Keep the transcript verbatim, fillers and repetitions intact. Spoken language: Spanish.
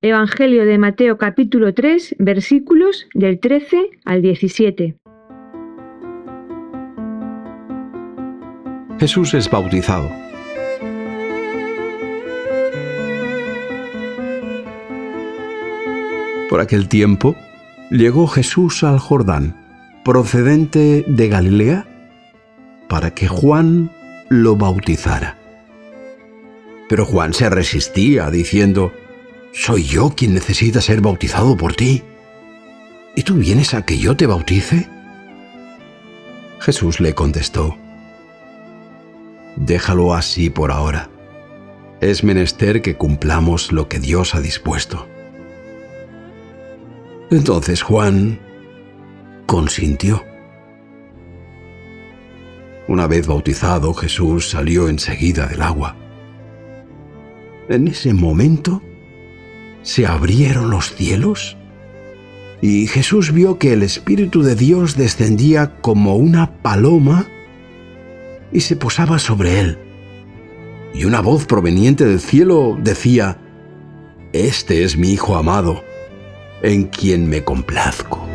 Evangelio de Mateo capítulo tres, versículos del trece al diecisiete. Jesús es bautizado. Por aquel tiempo, llegó Jesús al Jordán, procedente de Galilea, para que Juan lo bautizara. Pero Juan se resistía, diciendo: «Soy yo quien necesita ser bautizado por ti, ¿y tú vienes a que yo te bautice?». Jesús le contestó: «Déjalo así por ahora. Es menester que cumplamos lo que Dios ha dispuesto». Entonces Juan consintió. Una vez bautizado, Jesús salió enseguida del agua. En ese momento se abrieron los cielos y Jesús vio que el Espíritu de Dios descendía como una paloma y se posaba sobre él. Y una voz proveniente del cielo decía: «Este es mi Hijo amado, en quien me complazco».